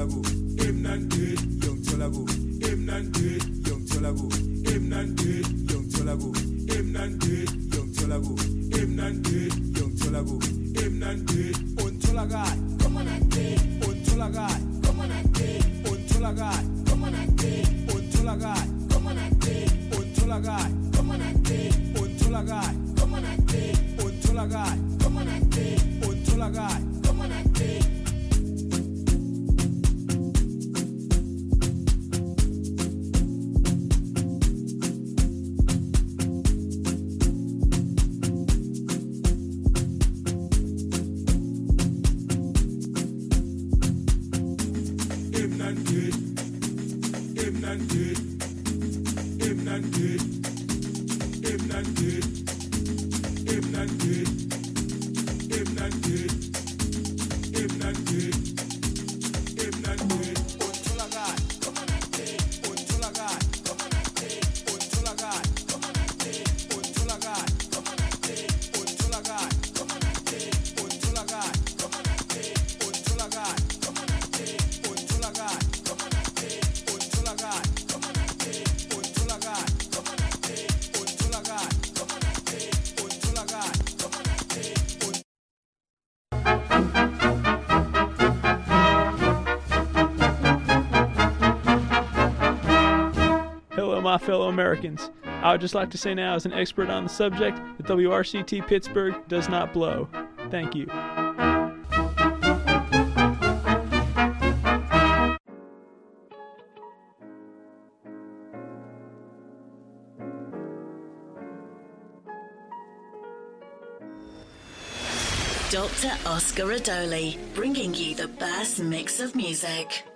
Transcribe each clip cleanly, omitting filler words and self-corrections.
Tolago, Emnande, Young Tolago, Emnande, Young Tolago, Emnande, Young Tolago, Emnande, Young Tolago, Emnande, Young Tolago, Emnande, on Tolagai, come on and day, on Tolagai, come on and day, on Tolagai, come on and day, on Tolagai, come on and day, on Tolagai, come on and day, on Tolagai, come on and day, on Tolagai, come on and day, on Tolagai, come on and day. My fellow Americans, I would just like to say now, as an expert on the subject, that WRCT Pittsburgh does not blow. Thank you. Dr. Oscar Adoli, bringing you the best mix of music.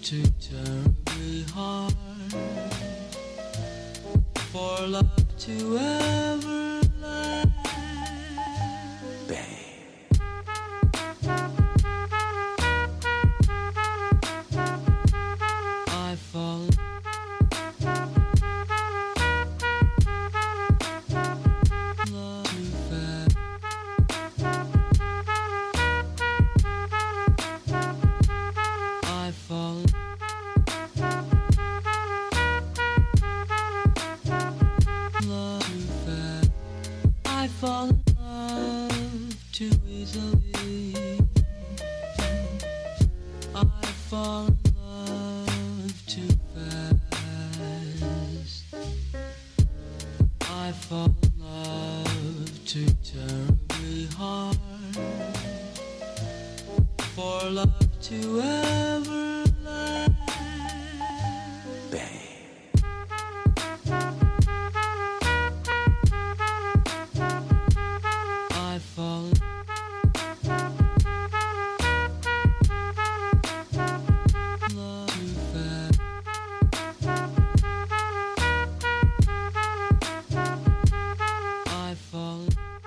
too terribly hard for love to ever last. Bang. I fall. Love too fast. I fall. Love too fast. I fall in love too easily. I fall in love too fast. I fall in love too terribly hard for love to ever last. Bang. I fall. Love too fast. I fall.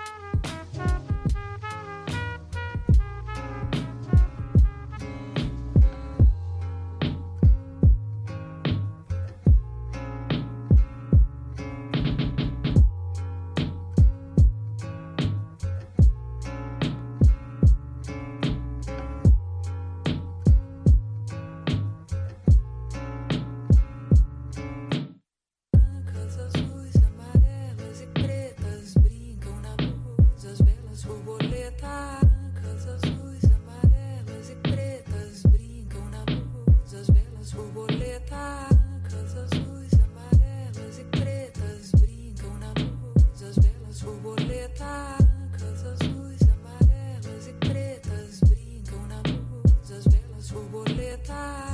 Brancas, azuis, amarelas e pretas brincam na luz, as belas borboletas. Brancas, azuis, amarelas e pretas brincam na luz, as belas borboletas. Brancas, azuis, amarelas e pretas brincam na luz, as belas borboletas. Brancas, azuis, amarelas e pretas brincam na luz, as belas borboletas.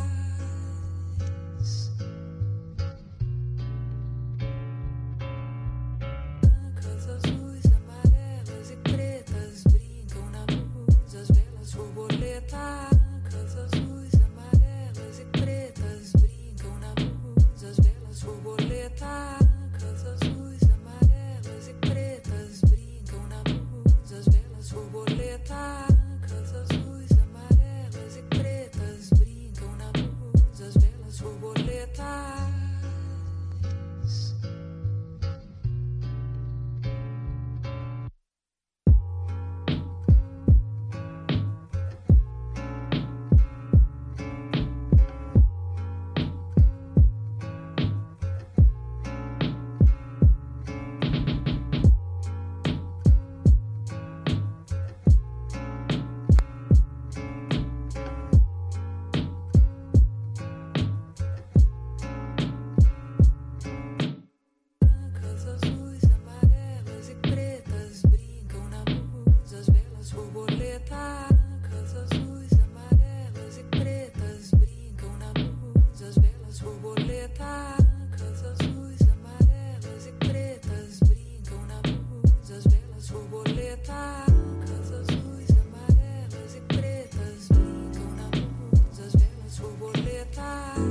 Brancas, azuis, amarelas e pretas brincam na luz, as belas borboletas. Brancas, azuis, amarelas e pretas brincam na luz, as belas borboletas. Brancas, azuis, amarelas e pretas brincam na luz, as belas borboletas. Brancas, azuis, amarelas e pretas brincam na luz, as belas borboletas. Brancas, azuis, amarelas e pretas brincam na luz, as belas borboletas. Brancas, azuis, amarelas e pretas brincam na luz, as belas borboletas. Brancas, azuis, amarelas e pretas brincam na luz, as belas borboletas. Brancas, azuis, amarelas e pretas brincam na luz, as belas borboletas.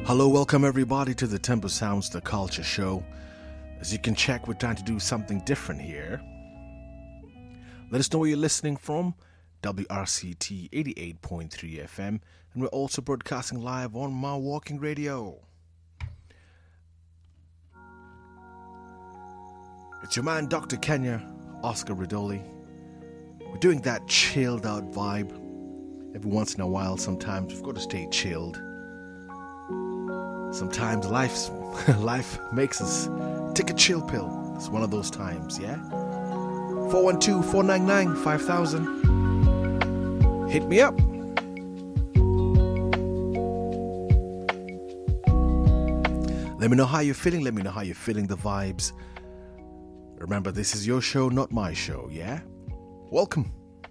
Hello, welcome everybody to the Tempo Sounds The Culture Show. As you can check, we're trying to do something different here. Let us know where you're listening from, WRCT 88.3 FM, and we're also broadcasting live on My Walking Radio. It's your man, Dr. Kenya, Oscar Ridoli. We're doing that chilled out vibe. Every once in a while, sometimes we've got to stay chilled. Sometimes life makes us take a chill pill. It's one of those times, yeah? 412-499-5000. Hit me up. Let me know how you're feeling. Let me know how you're feeling the vibes. Remember, this is your show, not my show, yeah? Welcome.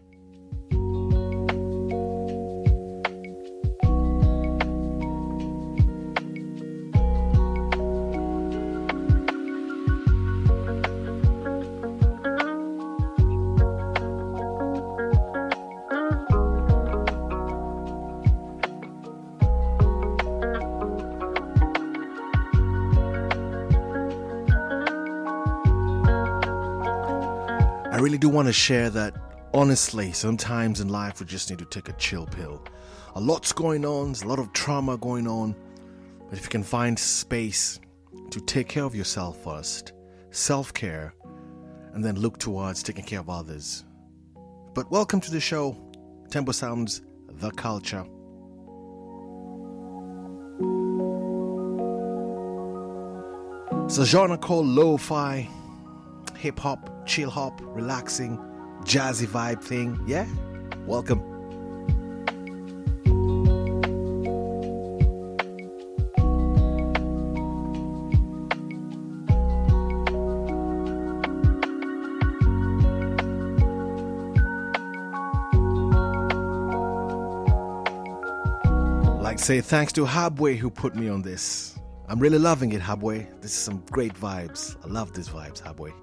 I really do want to share that, honestly, sometimes in life we just need to take a chill pill. A lot's going on, there's a lot of trauma going on, but if you can find space to take care of yourself first, self-care, and then look towards taking care of others. But welcome to the show, Tempo Sounds, The Culture. It's a genre called lo-fi, hip-hop, chill-hop, relaxing, jazzy vibe thing, yeah? Welcome. Like say thanks to Habway who put me on this. I'm really loving it, Habway. This is some great vibes. I love these vibes, Habway.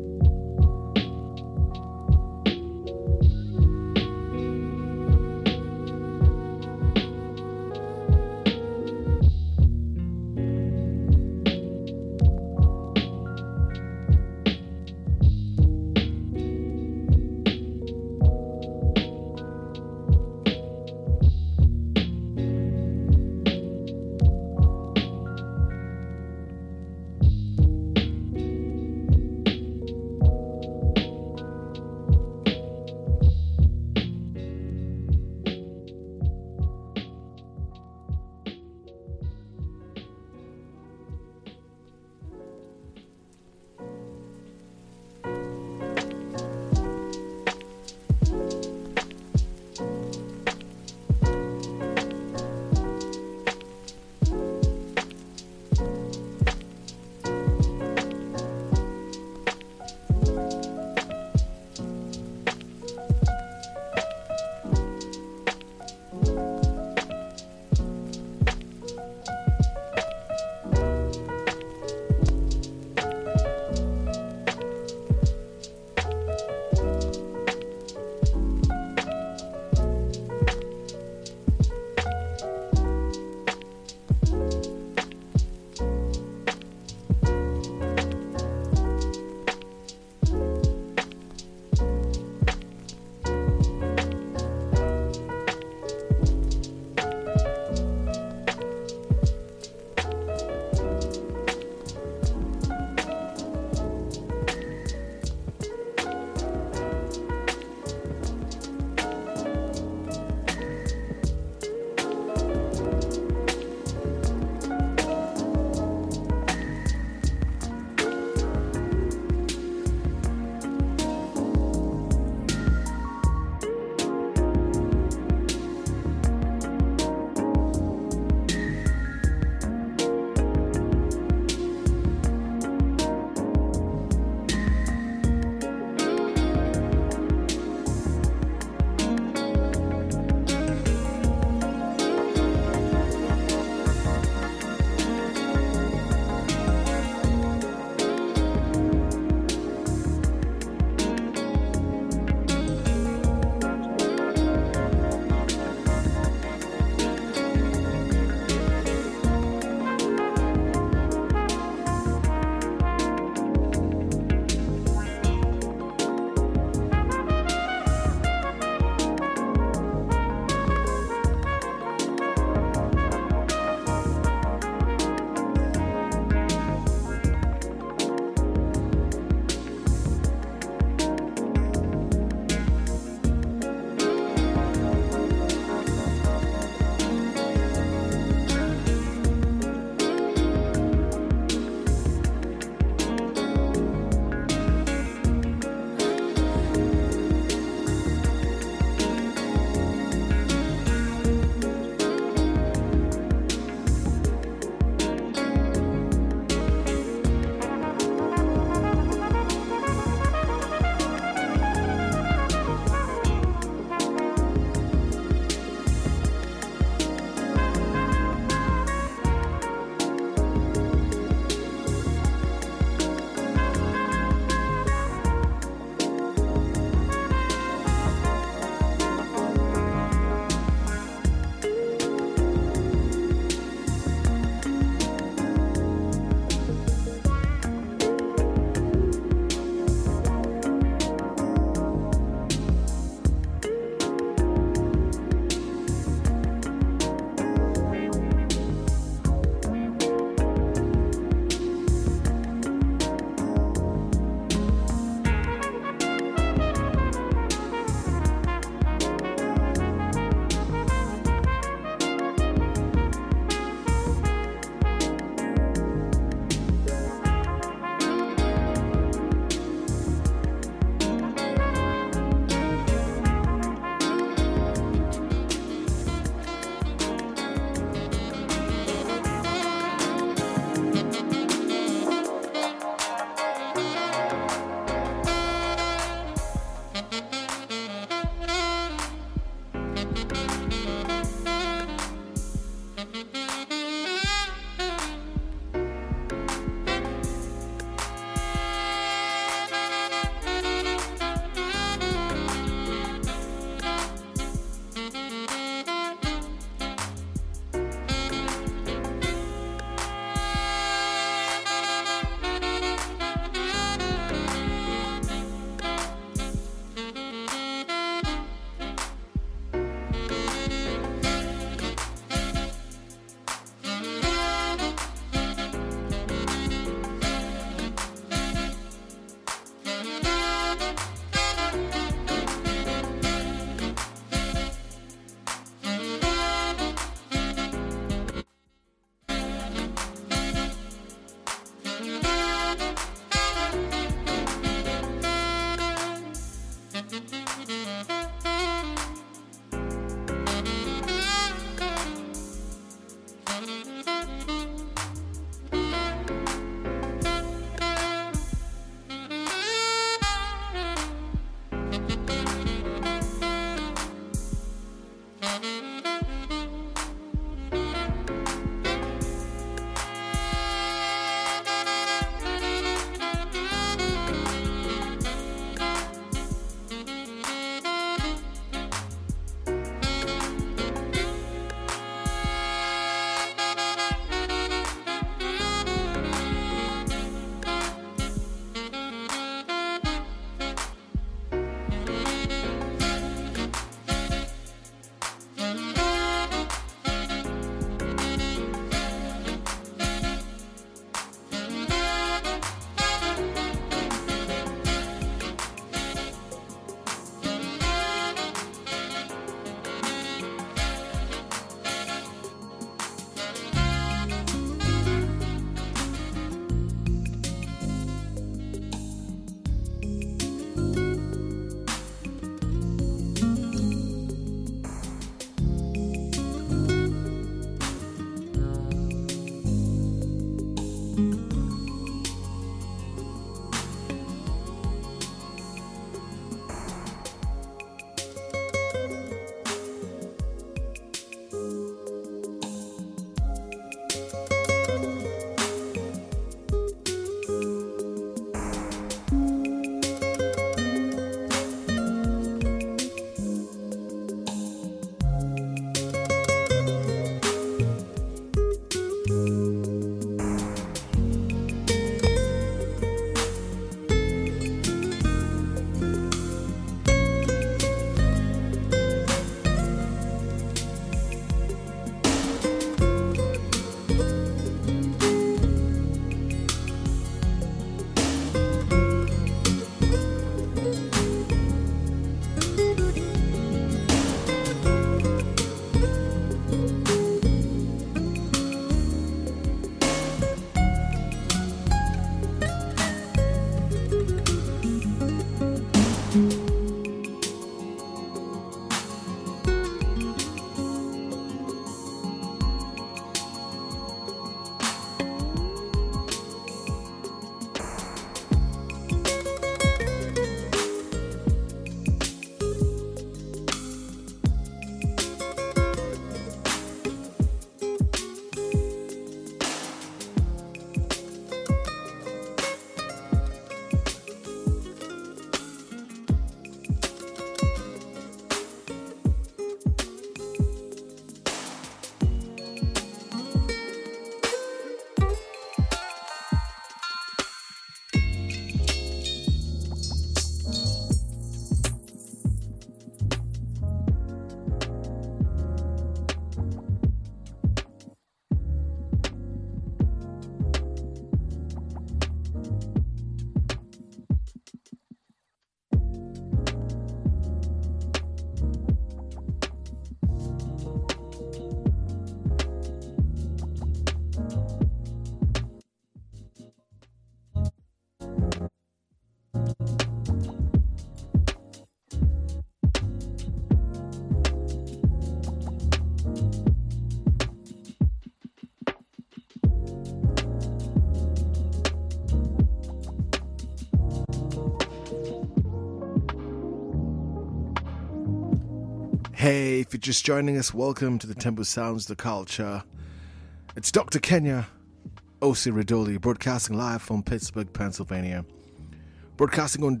Hey, if you're just joining us, welcome to the Tempo Sounds, the Culture. It's Dr. Kenya Osiridoli, broadcasting live from Pittsburgh, Pennsylvania. Broadcasting on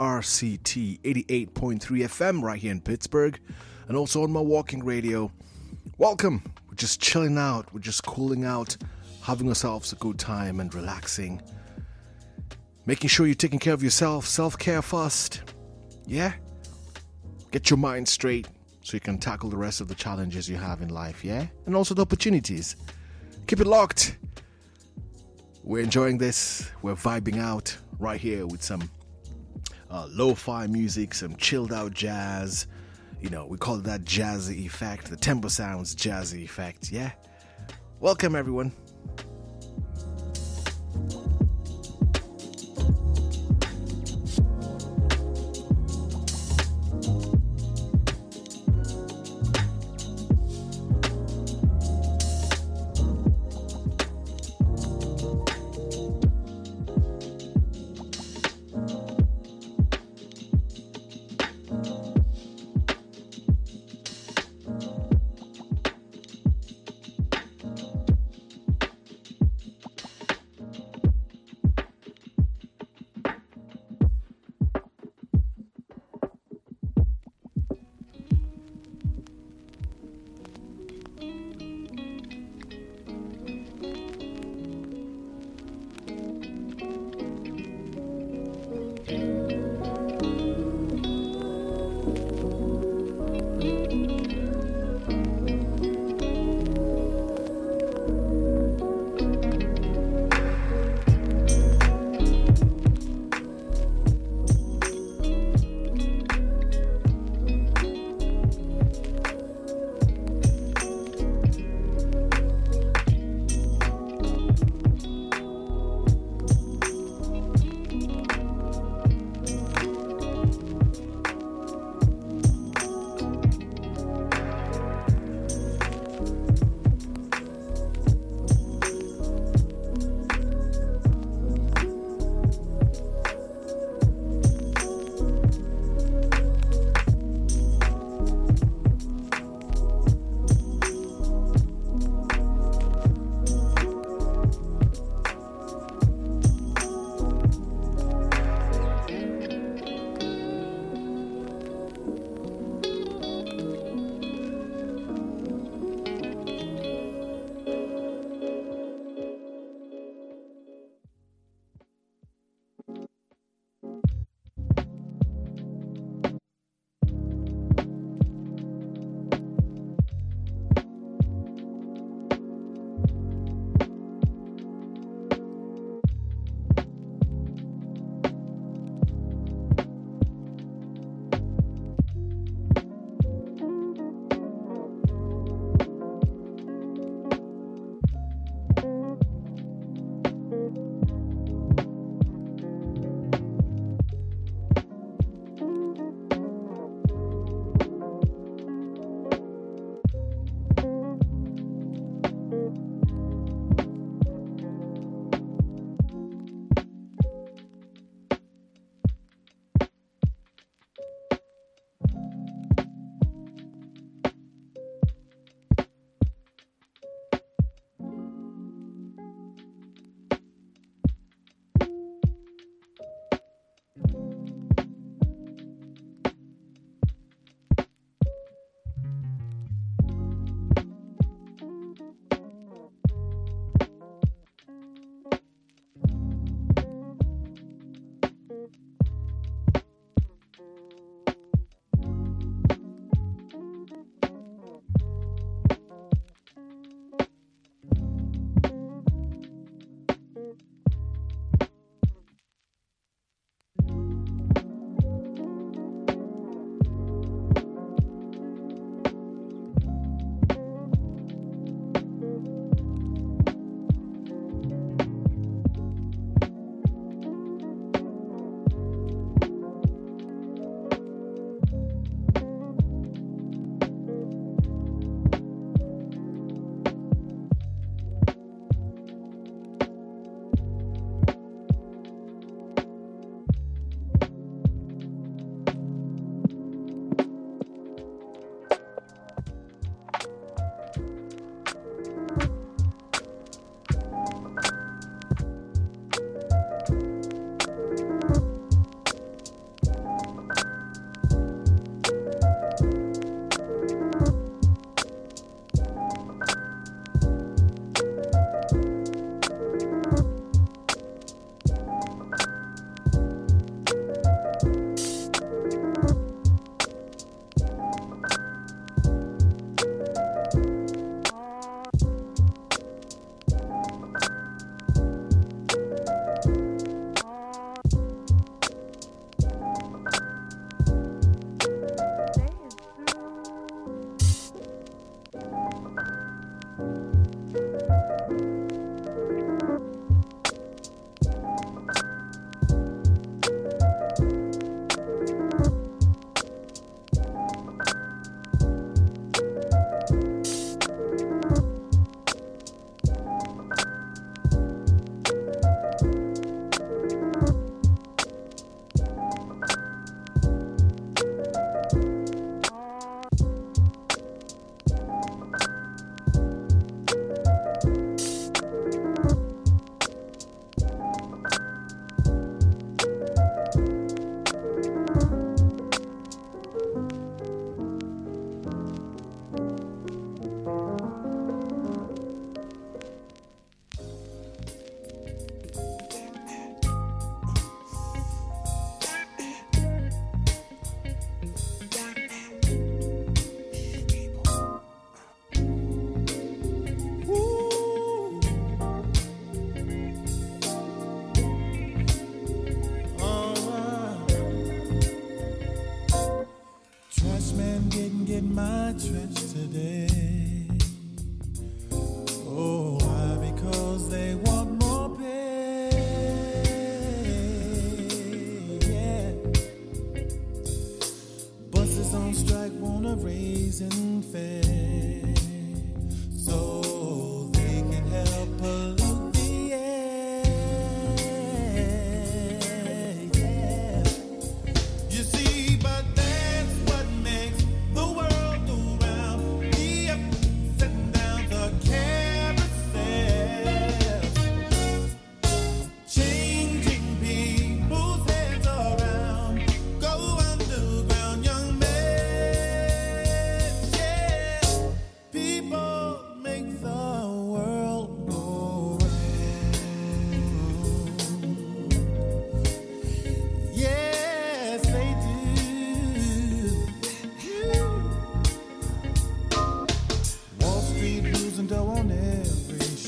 WRCT 88.3 FM right here in Pittsburgh, and also on my walking radio. Welcome. We're just chilling out, we're just cooling out, having ourselves a good time and relaxing. Making sure you're taking care of yourself, self-care first. Yeah? Get your mind straight so you can tackle the rest of the challenges you have in life, yeah? And also the opportunities. Keep it locked. We're enjoying this. We're vibing out right here with some lo-fi music, some chilled out jazz. You know, we call it that jazzy effect, the Tempo Sounds jazzy effect, yeah? Welcome, everyone.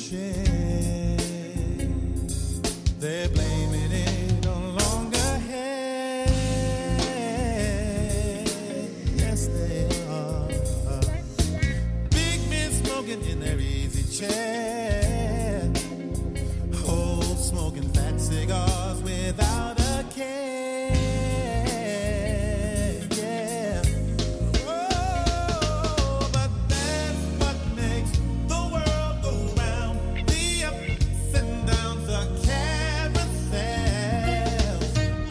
share. They're blaming it on longer hair. Yes, they are. Big men smoking in their easy chair. Old smoking fat cigars without a care. Yeah. Oh, but that's what makes the world go round. The ups and downs, the carousels,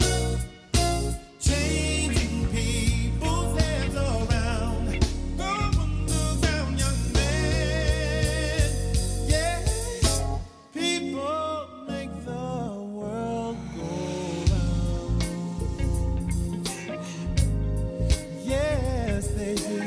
changing people's heads around. Go underground, young man. Yeah, people make the world go round. Yes, they do.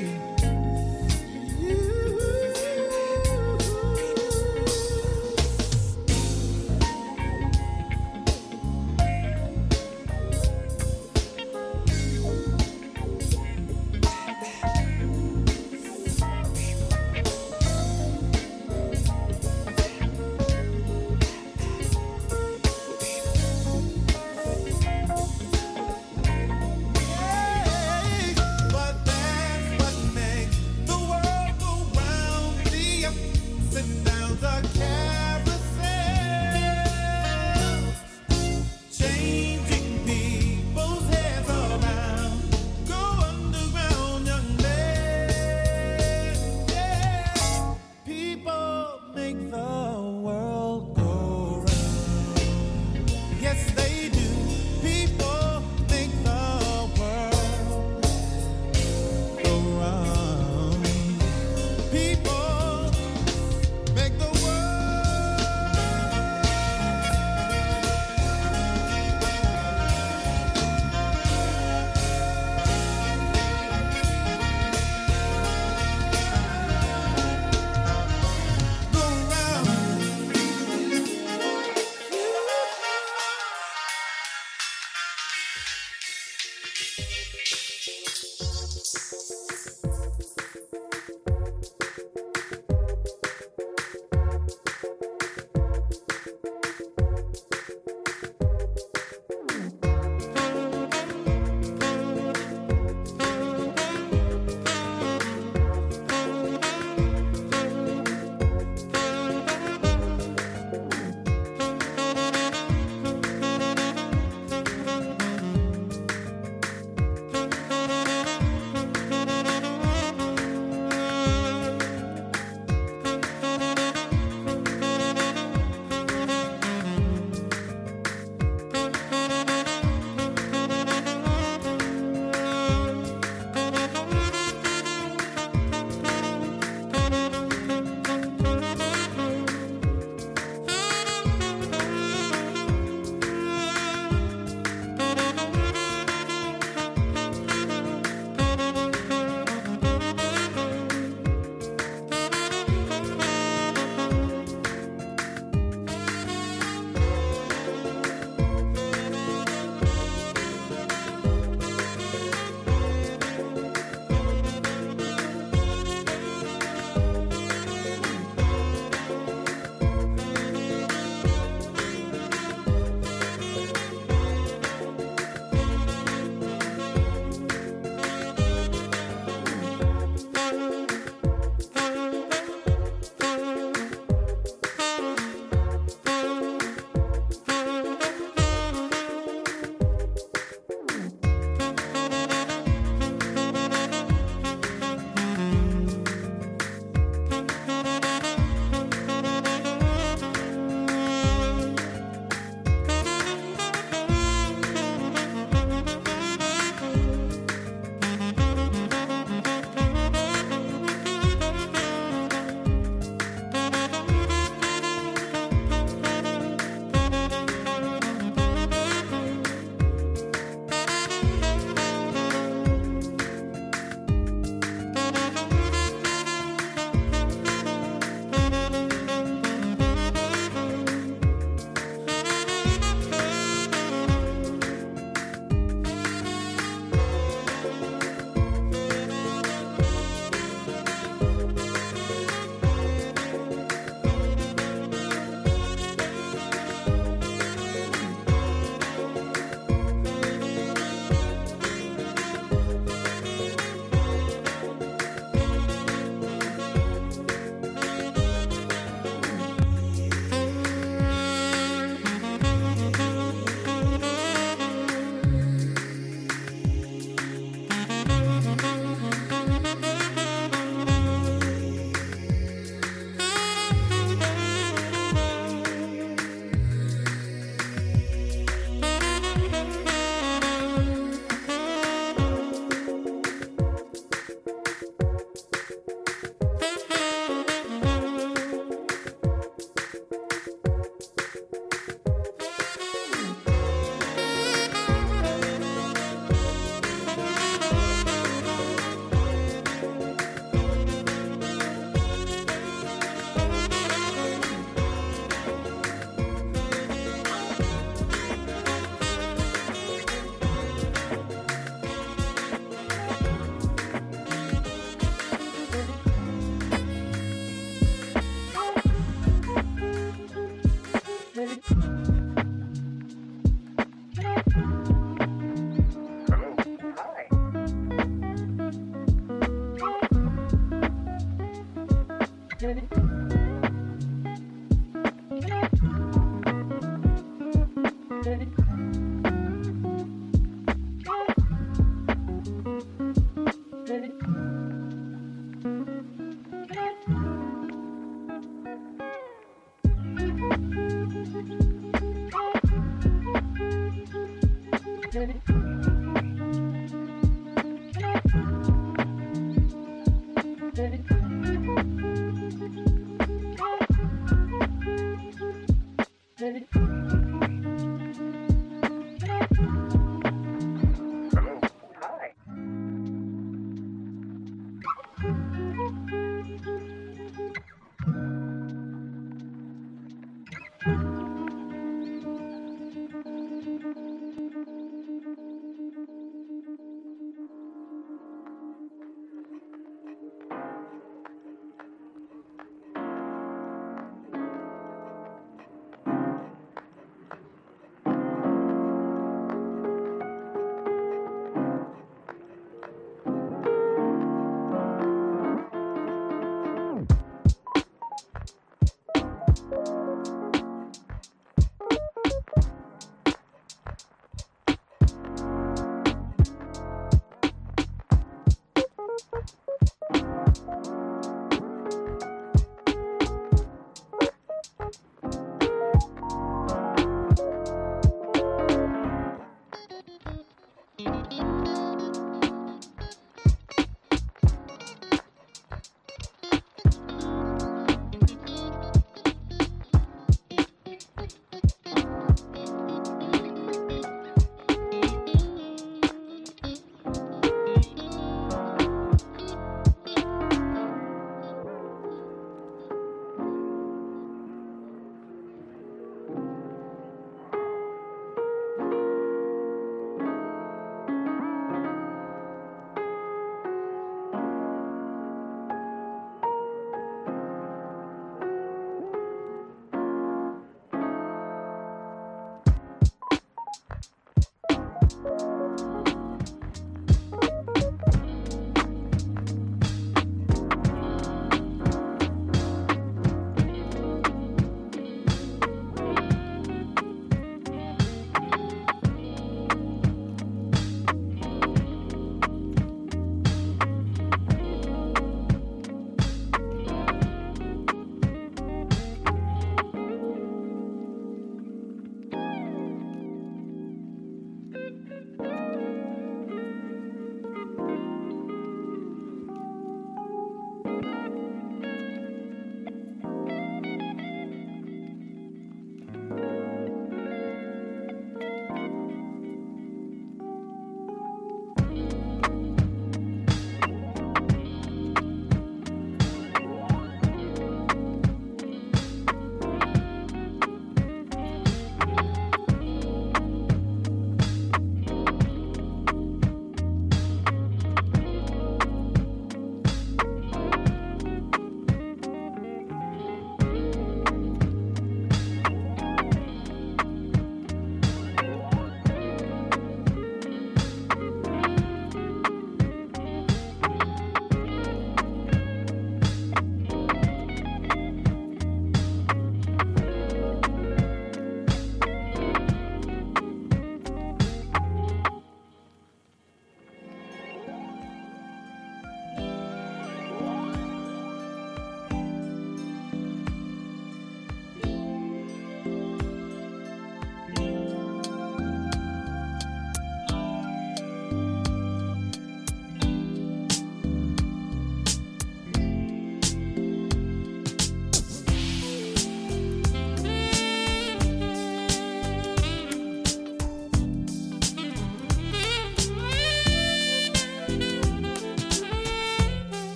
But that's what makes the world go round. The ups and downs, the carousel, changing people's heads around. Go underground, young man. Yeah, people make the world go round. Yes, they do. People make the world go round. People make the world. Go round.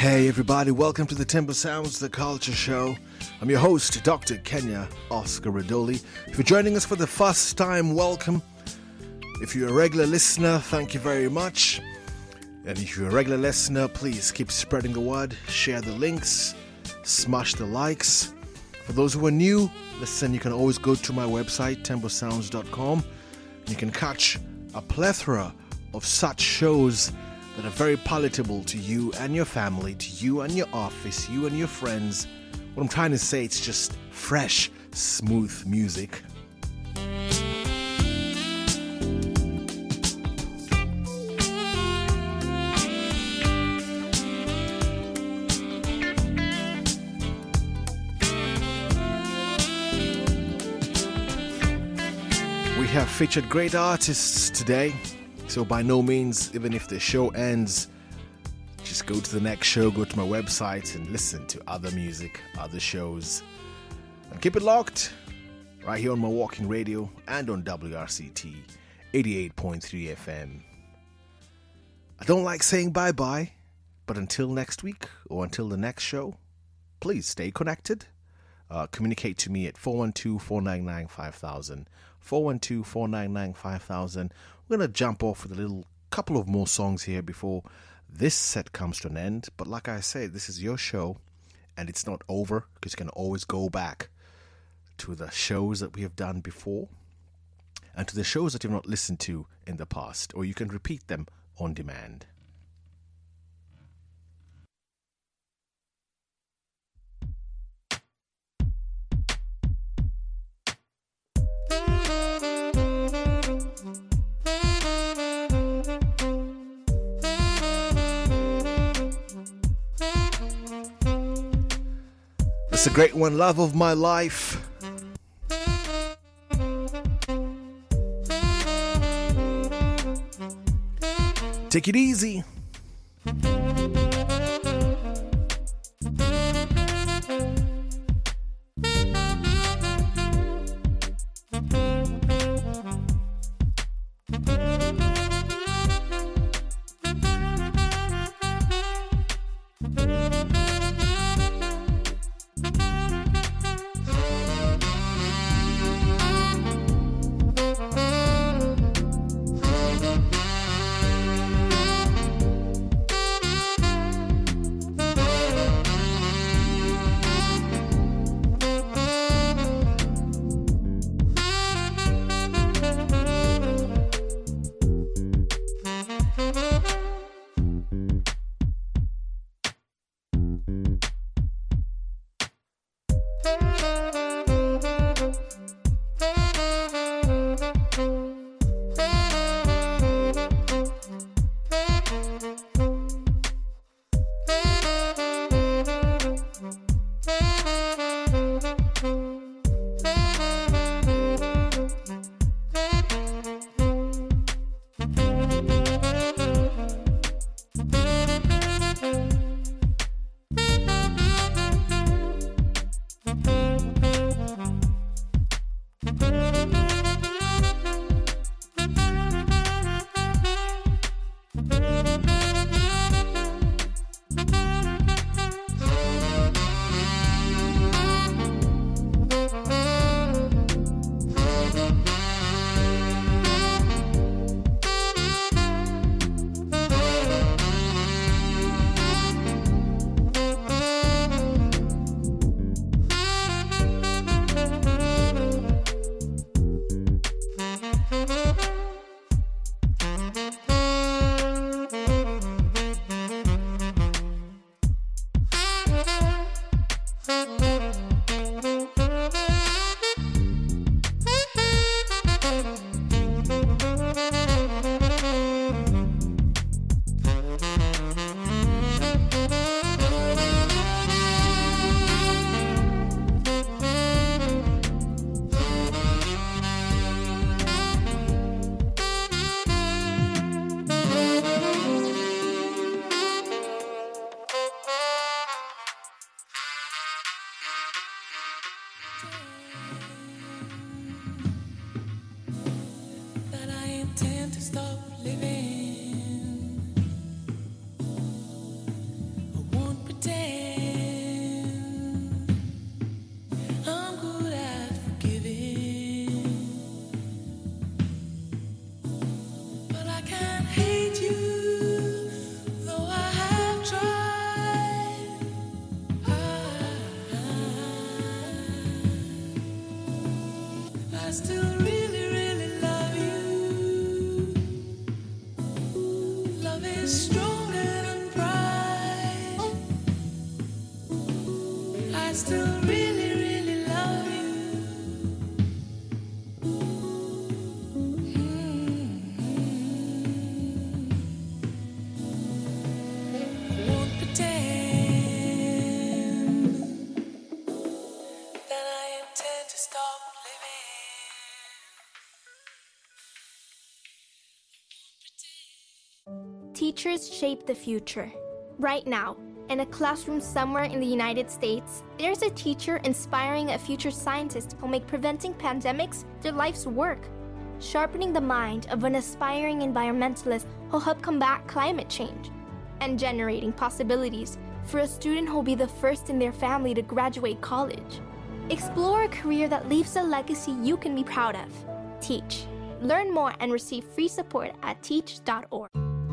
Hey everybody, welcome to the Timber Sounds, the Culture Show. I'm your host, Dr. Kenya Oscar Radoli. If you're joining us for the first time, welcome. If you're a regular listener, thank you very much. And if you're a regular listener, please keep spreading the word, share the links, smash the likes. For those who are new, listen, you can always go to my website, timbersounds.com. You can catch a plethora of such shows that are very palatable to you and your family, to you and your office, you and your friends. What I'm trying to say, it's just fresh, smooth music. We have featured great artists today. So by no means, even if the show ends, just go to the next show, go to my website and listen to other music, other shows. And keep it locked right here on my walking radio and on WRCT 88.3 FM. I don't like saying bye-bye, but until next week or until the next show, please stay connected. Communicate to me at 412-499-5000. 412-499-5000. We're going to jump off with a little couple of more songs here before this set comes to an end. But like I say, this is your show and it's not over because you can always go back to the shows that we have done before and to the shows that you've not listened to in the past, or you can repeat them on demand. It's a great one, Love of My Life. Take it easy. I still really, really love you. Love is stronger than pride. I still really, really love you. Won't pretend that I intend to stop living. Teachers shape the future. Right now, in a classroom somewhere in the United States, there's a teacher inspiring a future scientist who'll make preventing pandemics their life's work, sharpening the mind of an aspiring environmentalist who'll help combat climate change, and generating possibilities for a student who'll be the first in their family to graduate college. Explore a career that leaves a legacy you can be proud of. Teach. Learn more and receive free support at teach.org.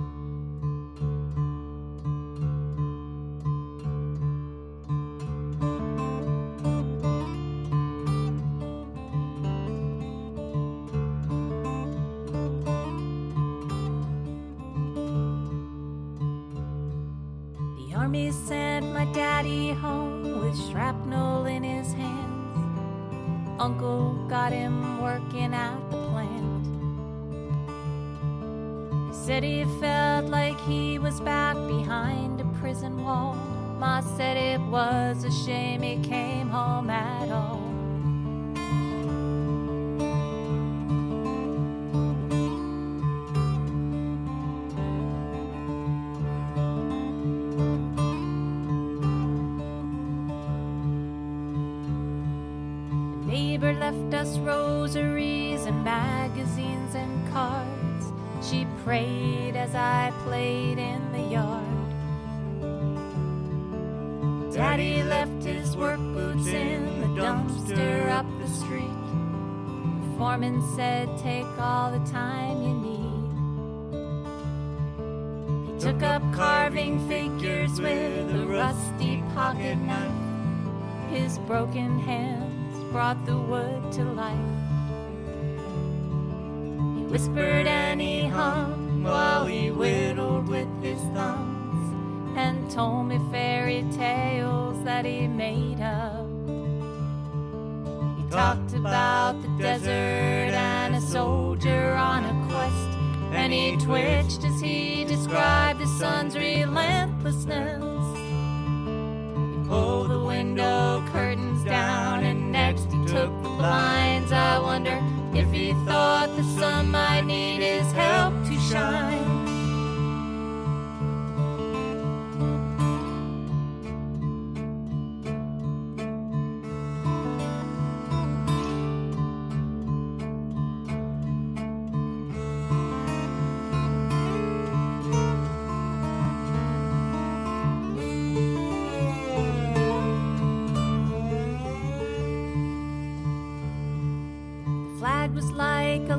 The army sent my daddy home with shrapnel in his hands. Uncle got him working at the plant. He said he felt like he was back behind a prison wall. Ma said it was a shame he came home at all. Neighbor left us rosaries and magazines and cards. She prayed as I played in the yard. Daddy left his work boots in the dumpster up the street. The foreman said, take all the time you need. He took up carving figures with a rusty pocket knife. His broken hands brought the wood to life. He whispered and he hummed while he whittled with his thumbs, and told me fairy tales that he made up. He talked about the desert and a soldier on a quest, and he twitched as he described the sun's relentlessness. Pull the window curtains down, and next he took the blinds. I wonder if he thought the sun might need his help to shine. Flag was like a